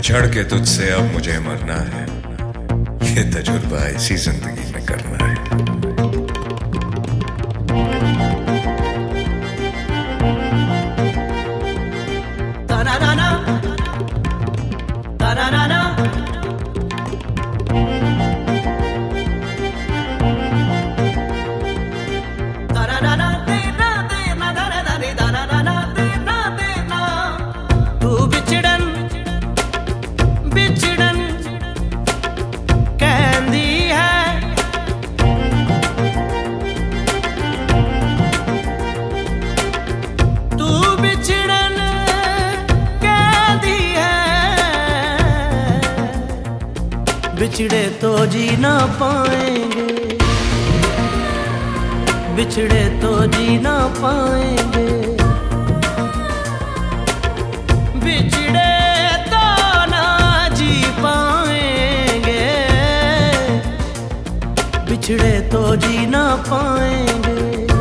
बिछड़ के तुझसे अब मुझे मरना है, ये तजुर्बा इसी जिंदगी में करना है। बिछड़े तो जी ना पाएंगे, बिछड़े तो जी ना पाएंगे, बिछड़े तो ना जी पाएंगे, बिछड़े तो जी ना पाएंगे,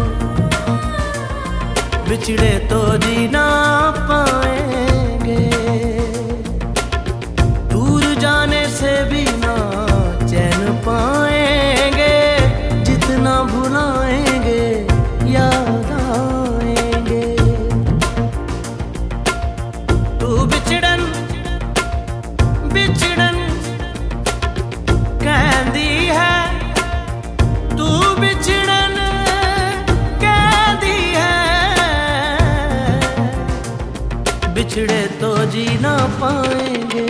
बिछड़े तो जी ना पाएंगे। दूर जाने से भी चैन पाएंगे, जितना भुलाएंगे याद आएंगे। तू बिछड़न बिछड़न कहती है, तू बिछड़न कहती है, बिछड़े तो जी ना पाएंगे,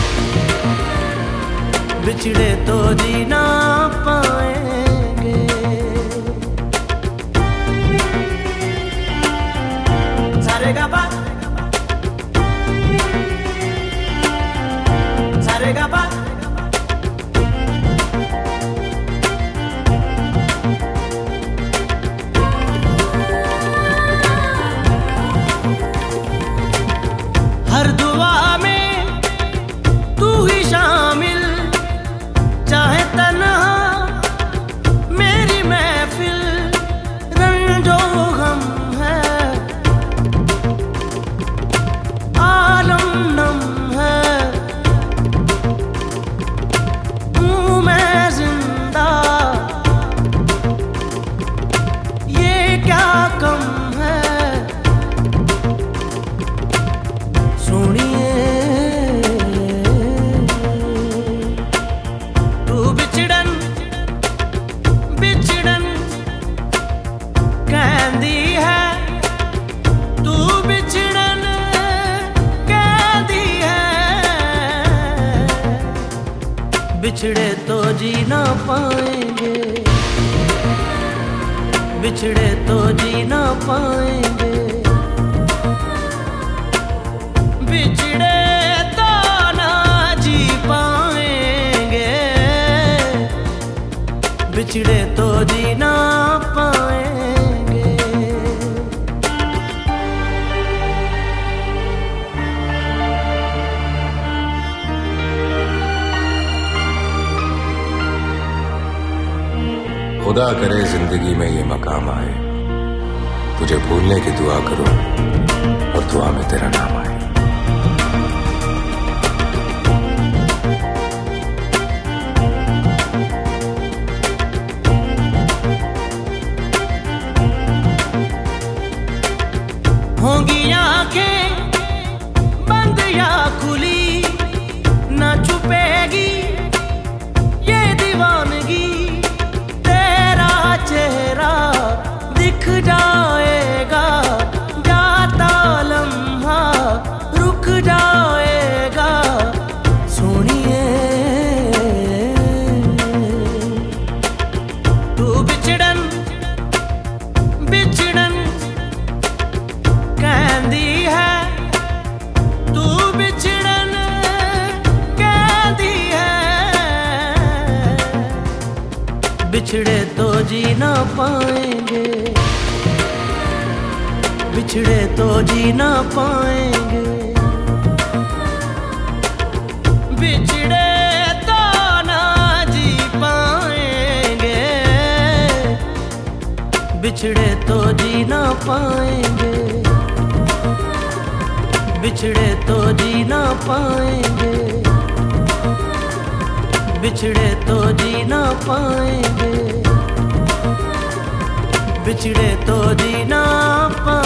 बिछड़े तो जी ना पाएंगे। सारे गा पा, सारे गा पा। हर दुआ में तू ही शामिल, चाहे तन्हा मेरी महफिल, रंजो गम है आलम नम है, हूँ मैं जिंदा ये क्या कम है। सुनिए बिछड़े तो जी ना पाएंगे, बिछड़े तो जी ना पाएंगे, बिछड़े तो ना जी पाएंगे, बिछड़े तो जी ना पाएंगे। खुदा करे जिंदगी में ये मकाम आए, तुझे भूलने की दुआ करूं और दुआ में तेरा नाम आए। होंगी आंखें बंद या खुली, ना छुपेगी ये दीवानगी, चेहरा दिख जाएगा, जाता लम्हा रुक जाएगा। सुनिए तू बिछड़न बिछड़न कहती है, तू बिछड़न कहती है, बिछड़े तो जी ना पाएंगे, बिछड़े तो जी ना पाएंगे, बिछड़े तो ना जी पाएंगे, बिछड़े तो जी ना पाएंगे, बिछड़े तो जी ना पाएंगे, बिछड़े तो जी ना पाएंगे, बिछड़े तो जी ना पाएंगे।